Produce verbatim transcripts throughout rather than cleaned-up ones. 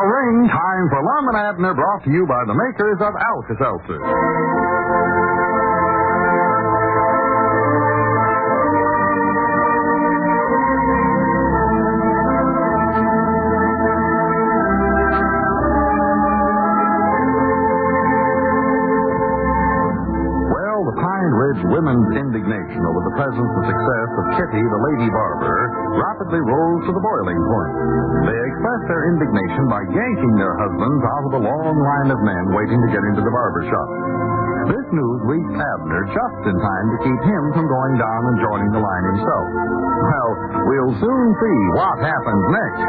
ring time for Lum and Abner, brought to you by the makers of Alka-Seltzer. Women's indignation over the present and success of Kitty, the lady barber, rapidly rose to the boiling point. They expressed their indignation by yanking their husbands out of the long line of men waiting to get into the barber shop. This news reached Abner just in time to keep him from going down and joining the line himself. Well, we'll soon see what happens next.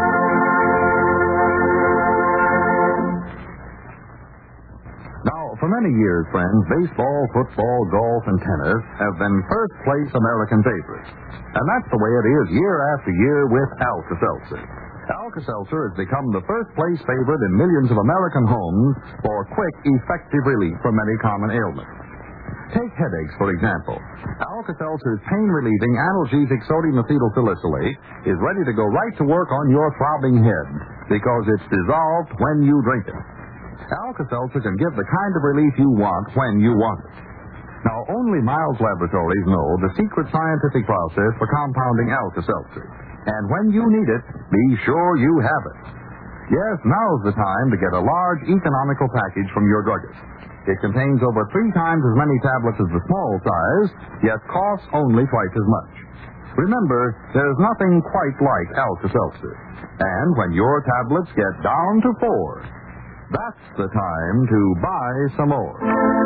For many years, friends, baseball, football, golf, and tennis have been first-place American favorites. And that's the way it is year after year with Alka-Seltzer. Alka-Seltzer has become the first-place favorite in millions of American homes for quick, effective relief from many common ailments. Take headaches, for example. Alka-Seltzer's pain-relieving analgesic sodium acetylsalicylate is ready to go right to work on your throbbing head because it's dissolved when you drink it. Alka-Seltzer can give the kind of relief you want when you want it. Now, only Miles Laboratories know the secret scientific process for compounding Alka-Seltzer. And when you need it, be sure you have it. Yes, now's the time to get a large, economical package from your druggist. It contains over three times as many tablets as the small size, yet costs only twice as much. Remember, there's nothing quite like Alka-Seltzer. And when your tablets get down to four, that's the time to buy some more.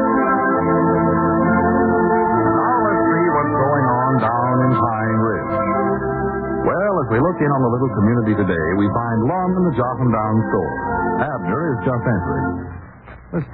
Now let's see what's going on down in Pine Ridge. Well, as we look in on the little community today, we find Lum in the Jotham Down store. Abner is just entering. Let's...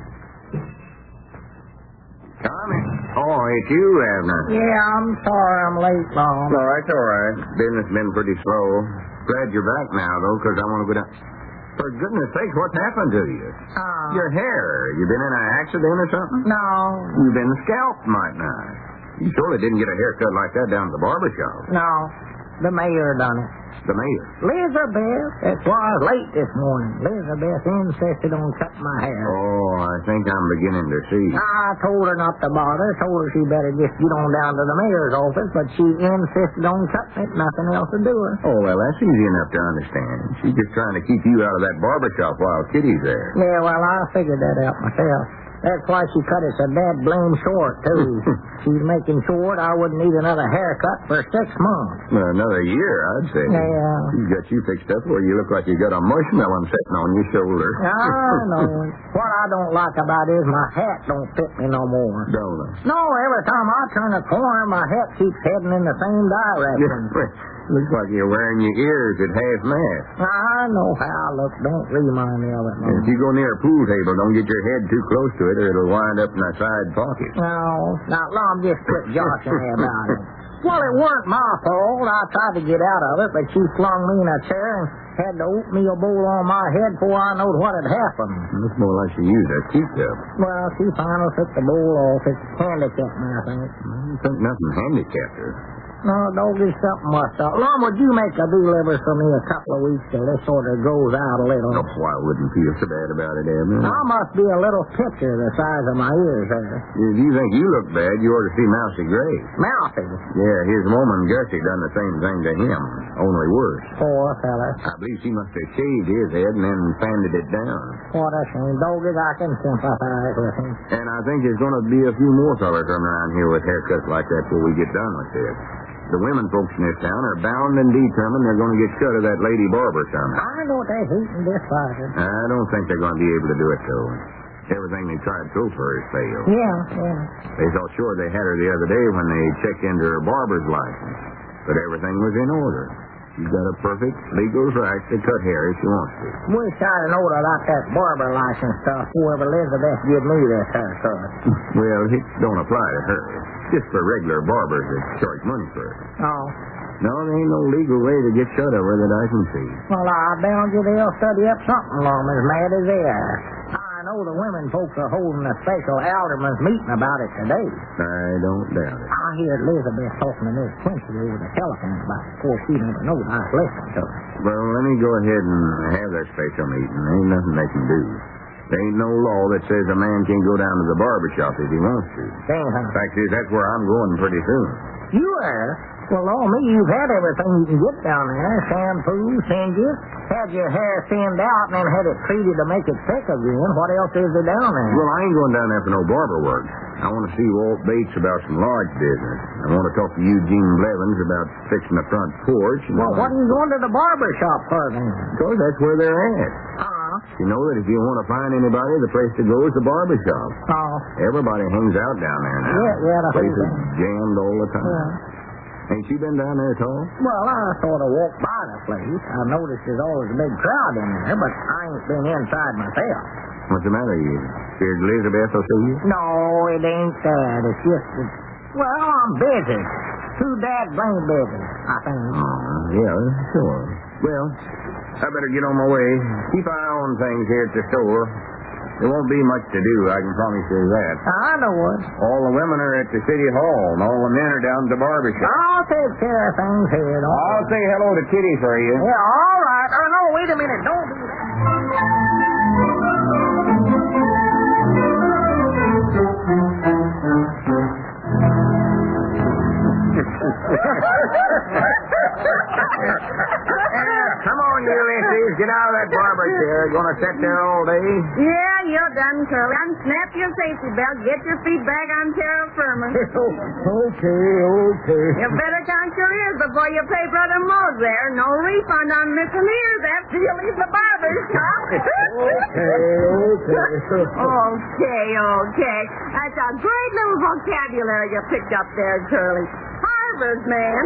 Tommy. Oh, it's you, Abner. Yeah, I'm sorry I'm late, Lum. No, it's all right. Business been pretty slow. Glad you're back now, though, because I want to go down... For goodness sake, what's happened to you? Uh, Your hair. You been in an accident or something? No. You've been scalped, might not. You surely didn't get a haircut like that down at the barber shop. No. The mayor done it. The mayor? Elizabeth. That's why I was late this morning. Elizabeth insisted on cutting my hair. Oh, I think I'm beginning to see. I told her not to bother. Told her she better just get on down to the mayor's office, but she insisted on cutting it. Nothing else to do it. Oh, well, that's easy enough to understand. She's just trying to keep you out of that barber shop while Kitty's there. Yeah, well, I figured that out myself. That's why she cut it so bad blame short, too. She's making sure I wouldn't need another haircut for six months. Well, another year, I'd say. Yeah. She's got you fixed up where you look like you got a marshmallow sitting on your shoulder. I know. What I don't like about it is my hat don't fit me no more. Don't it? No, every time I turn a corner, my hat keeps heading in the same direction. Looks like you're wearing your ears at half mast. I know how I look. Don't remind me of it, no. If you go near a pool table, don't get your head too close to it, or it'll wind up in a side pocket. No. Now, Lom, just quit joshing me about it. Well, it weren't my fault. I tried to get out of it, but she flung me in a chair and had the oatmeal bowl on my head before I knowed what had happened. Looks more like she used a teacup. Well, she finally took the bowl off. It's handicapped me, I think. I think nothing handicapped her. No, doggy, something must have. Lom, would you make a do-liver for me a couple of weeks till this sort of grows out a little? Oh, I wouldn't feel so bad about it, Abner. I must be a little picture the size of my ears there. If you think you look bad, you ought to see Mousy Gray. Mousy? Yeah, his woman, Gussie, done the same thing to him, only worse. Poor fella. I believe she must have shaved his head and then sanded it down. What a shame. Doggies, I can sympathize with him. And I think there's going to be a few more fellas coming around here with haircuts like that before we get done with this. The women folks in this town are bound and determined they're going to get shut of that lady barber somehow. I know they're hating this fighter. I don't think they're going to be able to do it, though. Everything they tried so far has failed. Yeah, yeah. They thought sure they had her the other day when they checked into her barber's license. But everything was in order. She's got a perfect legal right to cut hair if she wants to. Wish I'd have known about that barber license stuff. Whoever Elizabeth give me this haircut. Well, it don't apply to her. Just for regular barbers that charge money for it. Oh. No, there ain't no legal way to get shut of her that I can see. Well, I bound you they'll study up something, Lom, as mad as they are. I know know the women folks are holding a special alderman's meeting about it today. I don't doubt it. I heard Elizabeth talking to Miss Quincy over the telephone about it. Of course, she never knows I was listening to her. Well, let me go ahead and have that special meeting. There ain't nothing they can do. There ain't no law that says a man can't go down to the barber shop if he wants to. Dang, huh? Fact is, that's where I'm going pretty soon. You are? Well, on me, you've had everything you can get down there. Shampoo, singes, had your hair thinned out, and then had it treated to make it thick again. What else is there down there? Well, I ain't going down there for no barber work. I want to see Walt Bates about some lodge business. I want to talk to Eugene Blevins about fixing the front porch. And well, what are you going to the barber shop for, then? Because that's where they're at. Uh-huh. You know that if you want to find anybody, the place to go is the barber shop. Oh. Everybody hangs out down there now. Yeah, yeah, the place whole is thing. jammed all the time. Yeah. Ain't you been down there at all? Well, I sort of walked by the place. I noticed there's always a big crowd in there, but I ain't been inside myself. What's the matter? You scared Elizabeth will see you? No, it ain't that. It's just that, well, I'm busy. Too dad blame busy, I think. Oh, yeah, sure. Well, I better get on my way. Keep an eye on things here at the store. There won't be much to do, I can promise you that. I know it. All the women are at the city hall, and all the men are down at the barber shop. I'll take care of things here, don't I'll say hello to Kitty for you. Yeah, all right. Oh, no, wait a minute. Don't do that. Come on, Ulysses. Get out of that barber chair. Going to sit there all day? Yeah, you're done, Curly. Unsnap your safety belt. Get your feet back on terra firma. Okay, okay. You better count your ears before you pay Brother Mose there. No refund on missing ears after you leave the barber shop. Okay, okay. Okay, okay. That's a great little vocabulary you picked up there, Curly. Harvard, man.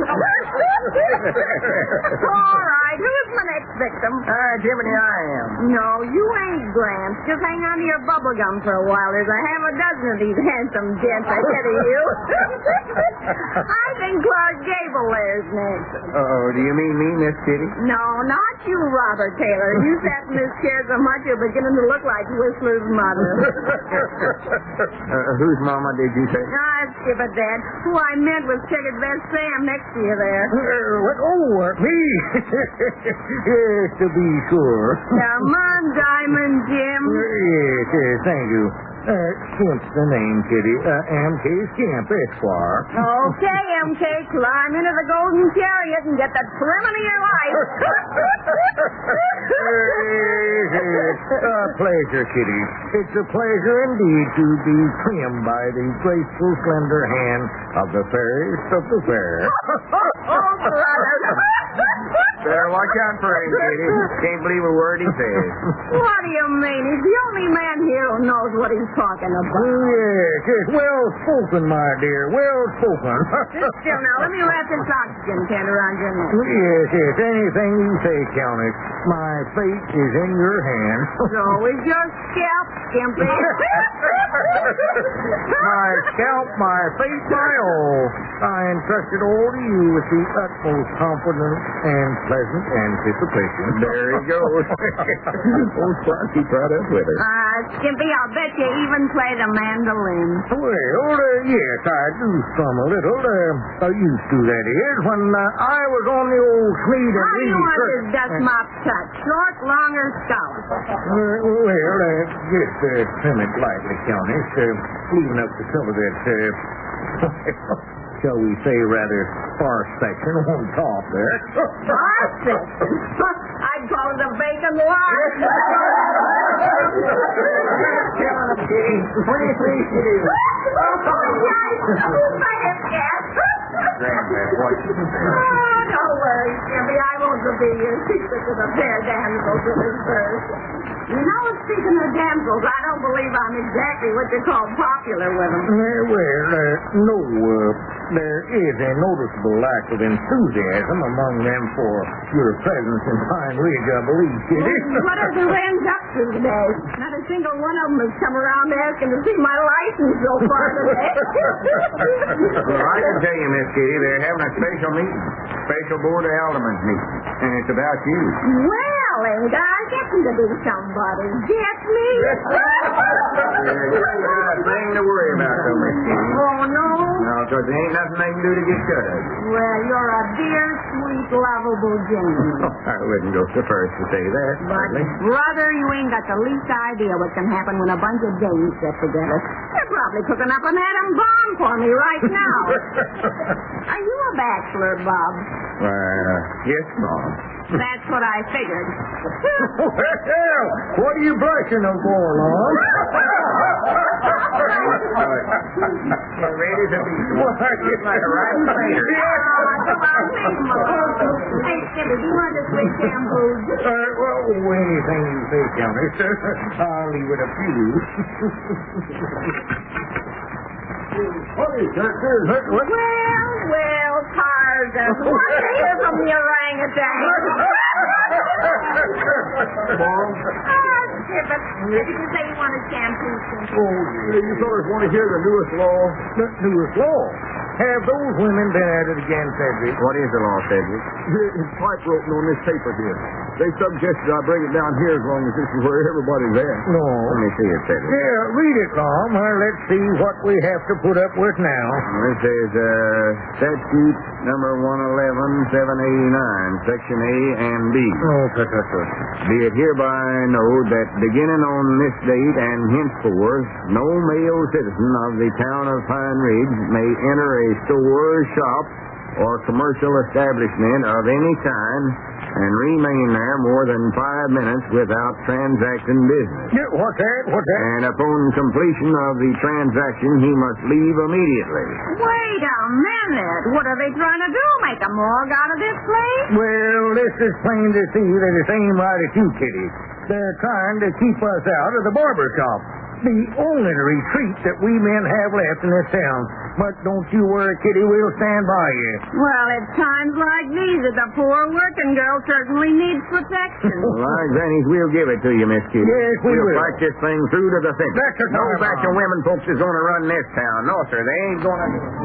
All right, who's my next victim? Uh, Jiminy, I am. No, you ain't, Gramps. Just hang on to your bubble gum for a while. There's a half a dozen of these handsome gents ahead of you. I think Clark Gable there's next. Oh, do you mean me, Miss Kitty? No, not you, Robert Taylor. You sat in this chair so much you're beginning to look like Whistler's mother. uh, whose mama did you say? Ah, skip it, Dad. Who I meant was Checkered Vest Sam next to you there. Uh, what? Oh, uh, me? Yes, to be sure. Come on, Diamond Jim. Yes, yes, thank you. Uh, Skimp's the name, Kitty. Uh, M K Skimp, Esquire. Okay, M K, climb into the golden chariot and get the trim of your life. A pleasure, Kitty. It's a pleasure indeed to be trimmed by the graceful, slender hand of the fairest of the fair. Oh, brother. Better watch out for him, Kitty. Can't believe a word he says. What do you mean? He's the only man here who knows what he's talking about. Yes, yes, well spoken, my dear, well spoken. Sit still now. Let me wrap this oxygen tent around your neck. Yes, yes, anything you say, Countess. My fate is in your hands. So is your scalp, Skimpy. My scalp, my fate, my all. I entrust it all to you with the utmost confidence and pleasant anticipation. There he goes. Old Clark, keep right up with her. Uh, Skimpy, I'll bet you even play the mandolin. Well, uh, yes, I do strum a little. Uh, I used to, that is, when uh, I was on the old Smead and How do you Reed want cir- this dust mop cut? Short, long, or stout? Uh, well, uh, just uh, trim it lightly, Countess, uh, leaving up to some of that, uh, shall we say, rather sparse section on top there. Sparse section? I'd call it a bacon lot. twenty-three cities. Oh, don't worry, Skimpy. I won't reveal your secret to the fair damsels in this verse. You know, speaking of damsels, I don't believe I'm exactly what you call popular with them. Uh, well, uh, no, uh, there is a noticeable lack of enthusiasm among them for your presence in Pine Ridge, I believe, Kitty. What have the Wrens up to today? Not a single one of them has come around asking to see my license so far today. Well, I can tell you, Miss Kitty, they're having a special meeting. Special Board of Aldermen's meeting. And it's about you. Well, darling. God, get me to be somebody. Get me? You ain't got a thing to worry about, though, Miss Kitty. Oh, no? No, because there ain't nothing they can do to get shut of you. Well, you're a dear, sweet, lovable gentleman. I wouldn't go so first to say that. But, hardly. brother, you ain't got the least idea what can happen when a bunch of dames get together. They're probably cooking up an atom bomb for me right now. Are you a bachelor, Bob? Why, uh, yes, Mom. That's what I figured. Well, what are you blushing them for, Lord? You're ready to be like a riding trainer. Come on, make more. Hey, Skipper, do you want this big shampoo? Uh, well, anything you say, County, sir. I'll leave it up to you. What is that? What? Well, well, Tarzan, what to hear from the orangutan? Mom? Ah, Skipper, did you say you wanted shampoo? Oh, yeah. You fellas want to hear the newest law? The newest law? Have those women been at it again, Cedric? What is the law, Cedric? It's typewritten on this paper here. They suggested I bring it down here as long as this is where everybody's at. No. Let me see it, Cedric. Yeah, read it, Lom. Well, let's see what we have to put up with now. This is uh, statute number one eleven seven eighty-nine, section A and B. Oh, tut, tut, tut. Be it hereby known that beginning on this date and henceforth, no male citizen of the town of Pine Ridge may enter a store, shop, or commercial establishment of any kind and remain there more than five minutes without transacting business. Yeah, what's that? What's that? And upon completion of the transaction, he must leave immediately. Wait a minute. What are they trying to do? Make a morgue out of this place? Well, this is plain to see that it's aimed right at you, Kitty. They're trying to keep us out of the barber shop. The only retreat that we men have left in this town. But don't you worry, Kitty, we'll stand by you. Well, it's times like these that the poor working girl certainly needs protection. Well, like Granny's, we'll give it to you, Miss Kitty. Yes, we we'll will. fight this thing through to the finish. That's the No time, batch Mom. of women folks is going to run this town. No, sir, they ain't going to do it.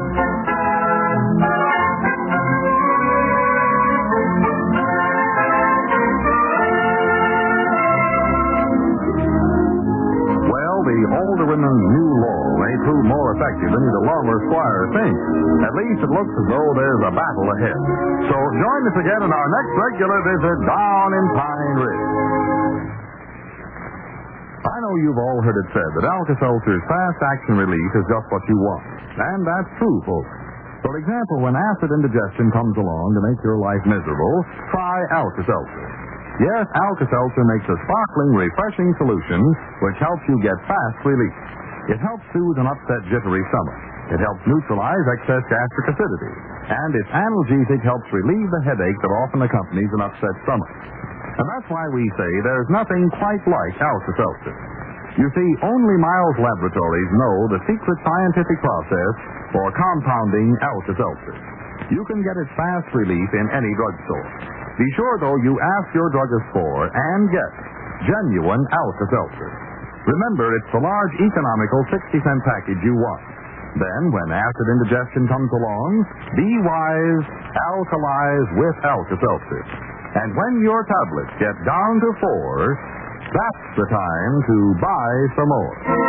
Well, the older women's new law may prove more effective than either Lum or Squire thinks. At least it looks as though there's a battle ahead. So join us again in our next regular visit down in Pine Ridge. I know you've all heard it said that Alka-Seltzer's fast action relief is just what you want. And that's true, folks. For example, when acid indigestion comes along to make your life miserable, try Alka-Seltzer. Yes, Alka-Seltzer makes a sparkling, refreshing solution which helps you get fast relief. It helps soothe an upset, jittery stomach. It helps neutralize excess gastric acidity. And its analgesic helps relieve the headache that often accompanies an upset stomach. And that's why we say there's nothing quite like Alka-Seltzer. You see, only Miles Laboratories know the secret scientific process for compounding Alka-Seltzer. You can get its fast relief in any drugstore. Be sure, though, you ask your druggist for and get genuine Alka-Seltzer. Remember, it's the large, economical sixty-cent package you want. Then, when acid indigestion comes along, be wise, alkalize with Alka-Seltzer. And when your tablets get down to four, that's the time to buy some more.